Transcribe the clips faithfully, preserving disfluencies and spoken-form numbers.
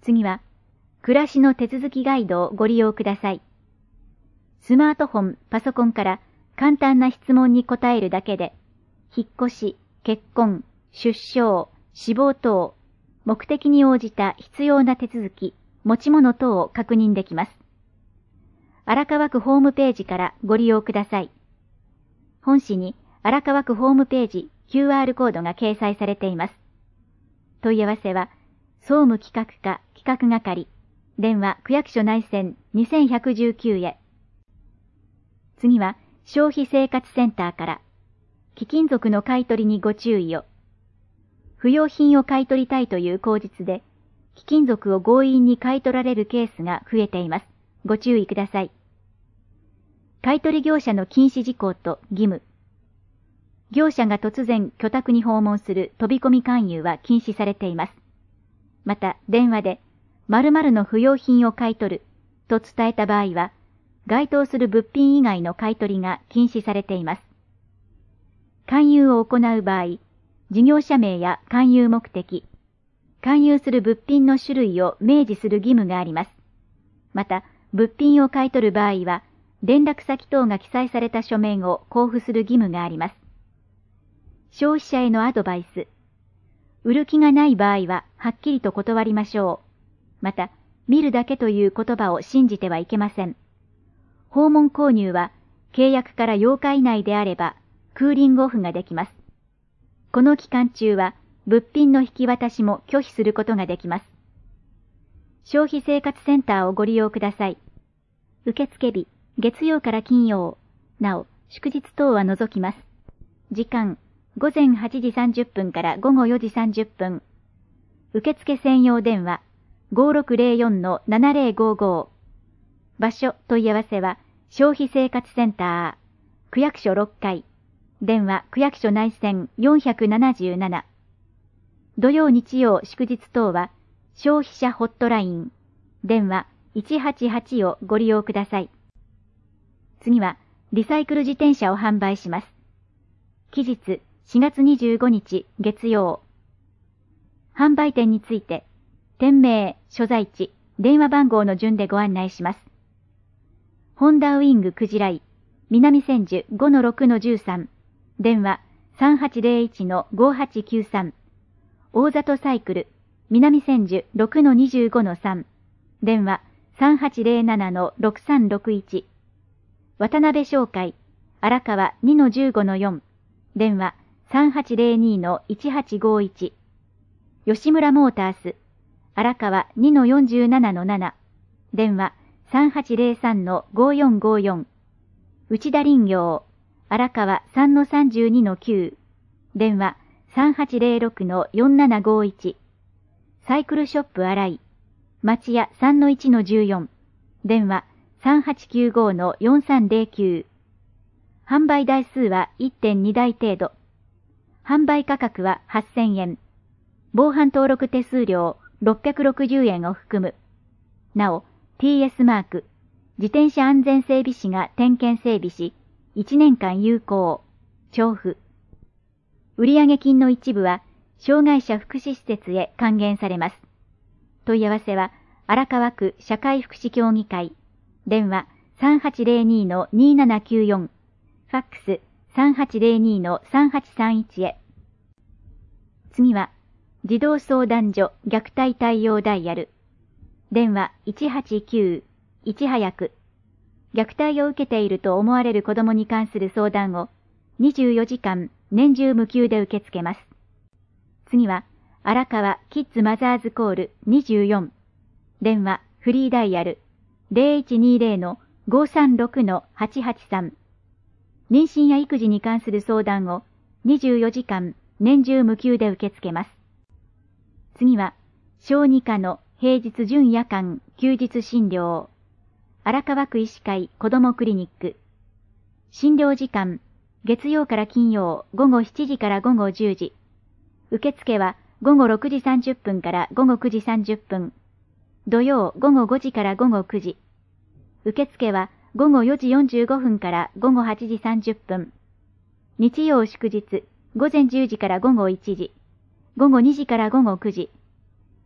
次は、暮らしの手続きガイドをご利用ください。スマートフォン、パソコンから簡単な質問に答えるだけで、引っ越し、結婚、出生、死亡等、目的に応じた必要な手続き、持ち物等を確認できます。荒川区ホームページからご利用ください。本誌に荒川区ホームページ キューアール コードが掲載されています。問い合わせは、総務企画課企画係、電話区役所内線にせんひゃくじゅうきゅうへ。次は、消費生活センターから、貴金属の買い取りにご注意を。不用品を買い取りたいという口実で、貴金属を強引に買い取られるケースが増えています。ご注意ください。買取業者の禁止事項と義務。業者が突然居宅に訪問する飛び込み勧誘は禁止されています。また、電話で、〇〇の不用品を買い取ると伝えた場合は、該当する物品以外の買い取りが禁止されています。勧誘を行う場合、事業者名や勧誘目的、勧誘する物品の種類を明示する義務があります。また、物品を買い取る場合は、連絡先等が記載された書面を交付する義務があります。消費者へのアドバイス。売る気がない場合は、はっきりと断りましょう。また、見るだけという言葉を信じてはいけません。訪問購入は、契約からようか以内であれば、クーリングオフができます。この期間中は、物品の引き渡しも拒否することができます。消費生活センターをご利用ください。受付日、月曜から金曜。なお、祝日等は除きます。時間、ごぜんはちじさんじゅっぷんからごごよじさんじゅっぷん。受付専用電話、ごろくぜろよんのななぜろごご。場所、問い合わせは、消費生活センター、区役所ろっかい。電話、区役所内線よんひゃくななじゅうなな。土曜日曜祝日等は、消費者ホットライン、電話いちはちはちをご利用ください。次は、リサイクル自転車を販売します。期日、しがつにじゅうごにち月曜。販売店について、店名、所在地、電話番号の順でご案内します。ホンダウィングクジライ、南千住 ごのろくのじゅうさん、電話さんはちぜろいちのごはちきゅうさん。大里サイクル、南千住 ろくのにじゅうごのさん、電話さんはちぜろななのろくさんろくいち。渡辺商会、荒川 にのじゅうごのよん、電話さんはちぜろにのいちはちごいち。吉村モータース、荒川 にのよんじゅうななのなな、電話さんはちぜろさんのごよんごよん。内田林業、荒川 さんのさんじゅうにのきゅう、電話さんはちぜろろくのよんななごいち。サイクルショップ荒井、町屋 さんのいちのじゅうよん、電話さんはちきゅうごのよんさんぜろきゅう。販売台数は いってんに 台程度。販売価格ははっせんえん。防犯登録手数料ろっぴゃくろくじゅうえんを含む。なお、ティーエス マーク、自転車安全整備士が点検整備し、いちねんかん有効、調布。売上金の一部は、障害者福祉施設へ還元されます。問い合わせは、荒川区社会福祉協議会、電話さんはちぜろにのにななきゅうよん、ファックスさんはちぜろにのさんはちさんいちへ。次は、児童相談所虐待対応ダイヤル、電話いちはちきゅう、いち早く。虐待を受けていると思われる子供に関する相談をにじゅうよじかん年中無休で受け付けます。次は、荒川キッズマザーズコールにじゅうよん。電話フリーダイヤルゼロいちにぜろのごさんろくのはちはちさん。妊娠や育児に関する相談をにじゅうよじかん年中無休で受け付けます。次は、小児科の平日準夜間休日診療。荒川区医師会子どもクリニック。診療時間、月曜から金曜午後しちじから午後じゅうじ。受付は午後ろくじさんじゅっぷんから午後くじさんじゅっぷん。土曜午後ごじから午後くじ。受付は午後よじよんじゅうごふんから午後はちじさんじゅっぷん。日曜祝日、午前じゅうじから午後いちじ。午後にじから午後くじ。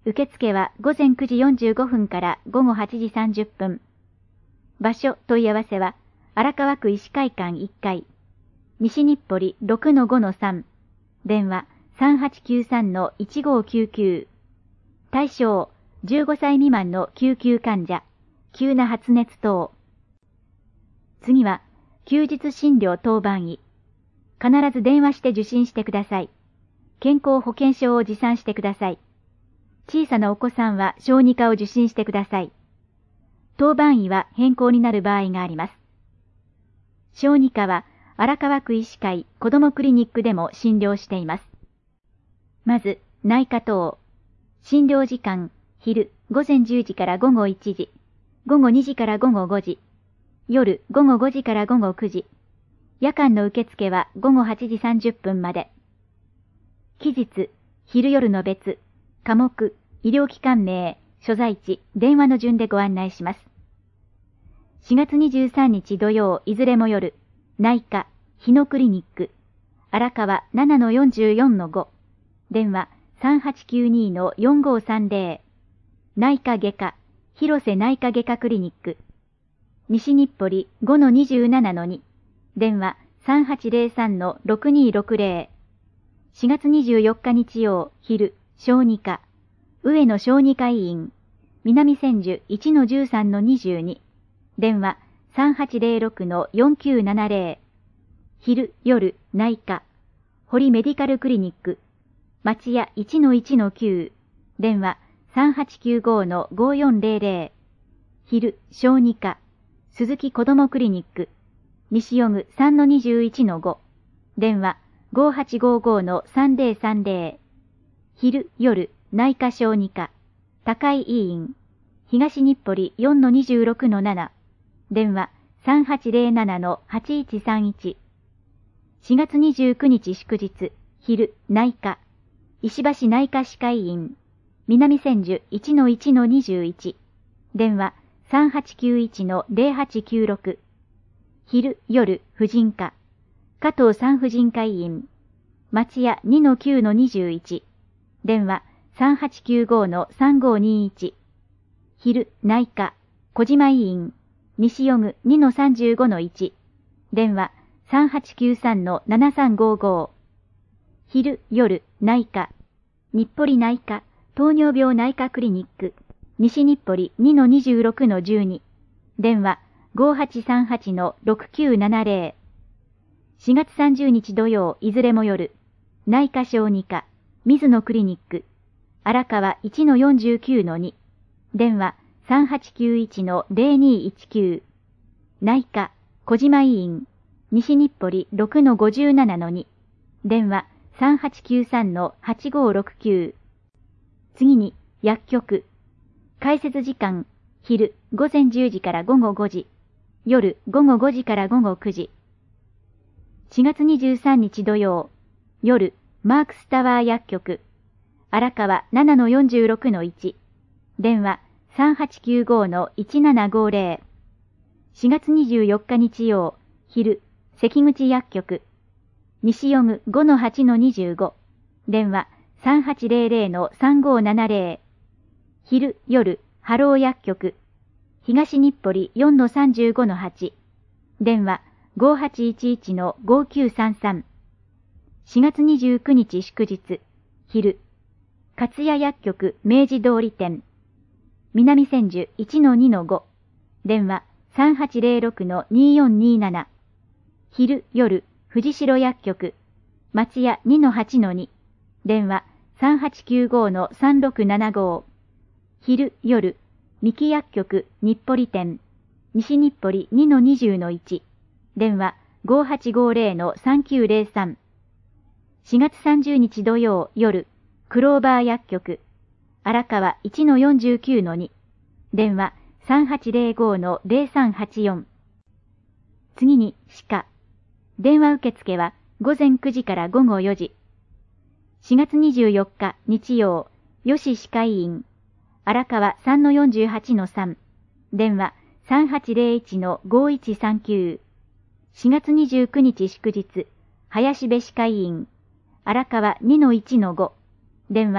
受付は午前くじよんじゅうごふんから午後はちじさんじゅっぷん。場所問い合わせは、荒川区医師会館いっかい、西日暮里 ろくのごのさん、電話 さんはちきゅうさんのいちごきゅうきゅう。対象、じゅうごさい未満の救急患者、急な発熱等。次は、休日診療当番医。必ず電話して受診してください。健康保険証を持参してください。小さなお子さんは小児科を受診してください。当番医は変更になる場合があります。小児科は荒川区医師会子どもクリニックでも診療しています。まず、内科等。診療時間、昼、ごぜんじゅうじからごごいちじ、ごごにじからごごごじ、夜、ごごごじからごごくじ。夜間の受付はごごはちじさんじゅっぷんまで。期日、昼夜の別、科目、医療機関名、所在地、電話の順でご案内します。しがつにじゅうさんにち土曜、いずれも夜、内科、日野クリニック、荒川 ななのよんじゅうよんのご、電話 さんはちきゅうにのよんごさんぜろ、内科外科、広瀬内科外科クリニック、西日暮里 ごのにじゅうななのに、電話 さんはちぜろさんのろくにろくぜろ、しがつにじゅうよっか日曜、昼、小児科、上野小児科医院、南千住 いちのじゅうさんのにじゅうに、電話 さんはちぜろろくのよんきゅうななぜろ、昼、夜、内科、堀メディカルクリニック、町屋 いちのいちのきゅう、電話 さんはちきゅうごのごよんぜろぜろ、昼、小児科、鈴木子どもクリニック、西予具 さんのにじゅういちのご、電話ごはちごごのさんぜろさんぜろ、昼、夜、内科小児科、高井医院、東日暮里 よんのにじゅうろくのなな、電話さんはちぜろななのはちいちさんいち。しがつにじゅうくにち祝日、昼、内科、石橋内科歯科医院、南千住 いちのいちのにじゅういち、電話さんはちきゅういちのぜろはちきゅうろく、昼、夜、婦人科、加藤産婦人科医院、町屋 にのきゅうのにじゅういち、電話さんはちきゅうごのさんごにいち、昼、内科、小島医院、西予具 にのさんじゅうごのいち、電話さんはちきゅうさんのななさんごご、昼、夜、内科、日暮里内科、糖尿病内科クリニック、西日暮里 にのにじゅうろくのじゅうに、電話ごはちさんはちのろくきゅうななぜろ、しがつさんじゅうにち土曜、いずれも夜、内科小児科、水野クリニック、荒川 いちのよんじゅうきゅうのに、電話さんはちきゅういちのぜろにいちきゅう、内科、小島医院、西日暮里 ろくのごじゅうななのに、電話さんはちきゅうさんのはちごろくきゅう。次に、薬局。開設時間、昼、ごぜんじゅうじからごごごじ、夜、ごごごじからごごくじ。しがつにじゅうさんにち土曜、夜、マークスタワー薬局、荒川 ななのよんじゅうろくのいち、電話さんはちきゅうごのいちななごぜろ。しがつにじゅうよっか日曜、昼、関口薬局、西予具 ごのはちのにじゅうご、電話さんはちぜろぜろのさんごななぜろ、昼、夜、ハロー薬局、東日暮里 よんのさんじゅうごのはち、電話ごはちいちいちのごきゅうさんさん。しがつにじゅうくにち祝日、昼、勝谷薬局明治通り店、南千住 いちのにのご、電話さんはちぜろろくのによんになな、昼、夜、藤代薬局、町屋 にのはちのに、電話さんはちきゅうごのさんろくななご、昼、夜、三木薬局日暮里店、西日暮里 にのにじゅうのいち、電話ごはちごぜろのさんきゅうぜろさん。しがつさんじゅうにち土曜、夜、クローバー薬局、荒川 いちのよんじゅうきゅうのに、電話さんはちぜろごのぜろさんはちよん。次に、歯科。電話受付はごぜんくじからごごよじ。しがつにじゅうよっか日曜、吉歯科医院、荒川 さんのよんじゅうはちのさん、電話さんはちぜろいちのごいちさんきゅう。しがつにじゅうくにち祝日、林部歯科医院、荒川 にのいちのご、電話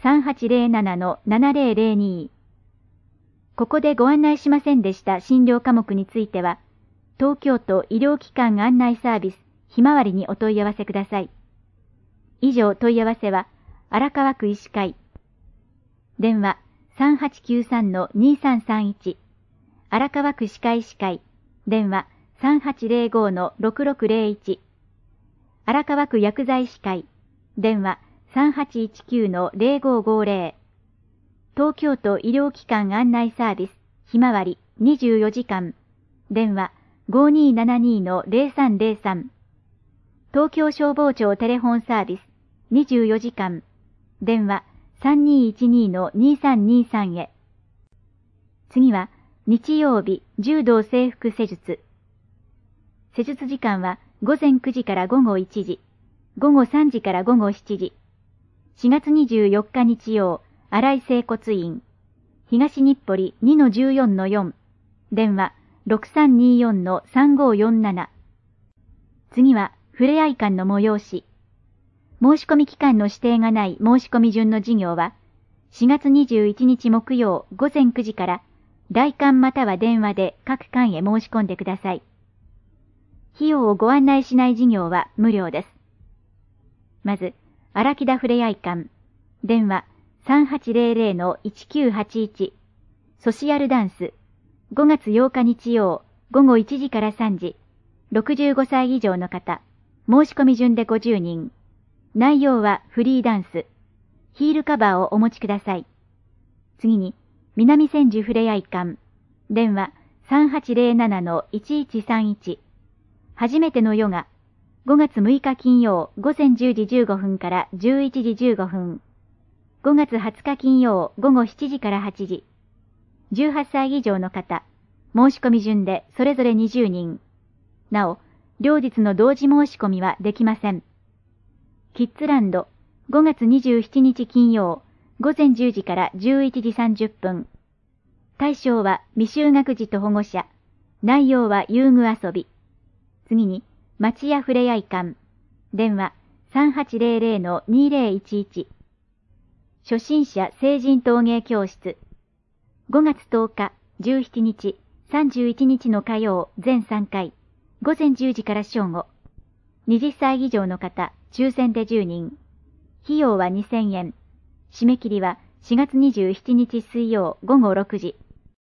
さんはちゼロななのななゼロゼロに。ここでご案内しませんでした診療科目については、東京都医療機関案内サービスひまわりにお問い合わせください。以上問い合わせは、荒川区医師会。電話 さんはちきゅうさんのにさんさんいち。荒川区歯科医師会。電話 さんはちゼロごのろくろくゼロいち。荒川区薬剤師会。電話 さんはちいちきゅうのゼロごごゼロ。東京都医療機関案内サービスひまわりにじゅうよじかん。電話 ごにーななにのゼロさんゼロさん。東京消防庁テレフォンサービスにじゅうよじかん。電話 さんにーいちにのにさんにさん へ。次は日曜日柔道整復施術。施術時間はごぜんくじからごごいちじ、ごごさんじからごごしちじ。しがつにじゅうよっか日曜、新井整骨院。東日暮里 にのじゅうよんのよん。電話 ろくさんによんのさんごよんなな。次は、ふれあい館の催し。申し込み期間の指定がない申し込み順の事業は、しがつにじゅういちにち木曜ごぜんくじから、来館または電話で各館へ申し込んでください。費用をご案内しない事業は無料です。まず、荒木田ふれあい館。電話 さんはちゼロゼロのいちきゅうはちいち。ソシアルダンス。ごがつようか日曜、ごごいちじからさんじ。ろくじゅうごさい以上の方。申し込み順でごじゅうにん。内容はフリーダンス。ヒールカバーをお持ちください。次に、南千住ふれあい館。電話 さんはちゼロななのいちいちさんいち。初めてのヨガ。ごがつむいか金曜午前じゅうじじゅうごふんからじゅういちじじゅうごふん。ごがつはつか金曜午後しちじからはちじ。じゅうはっさい以上の方。申し込み順でそれぞれにじゅうにん。なお、両日の同時申し込みはできません。キッズランド。ごがつにじゅうしちにち金曜午前じゅうじからじゅういちじさんじゅっぷん。対象は未就学児と保護者。内容は遊具遊び。次に、町屋ふれあい館。電話 さんはちゼロゼロのにゼロいちいち。初心者成人陶芸教室。ごがつとおか、じゅうしちにち、さんじゅういちにちの火曜全さんかい。午前じゅうじから正午。はたち以上の方、抽選でじゅうにん。費用はにせんえん。締め切りはしがつにじゅうしちにち水曜午後ろくじ。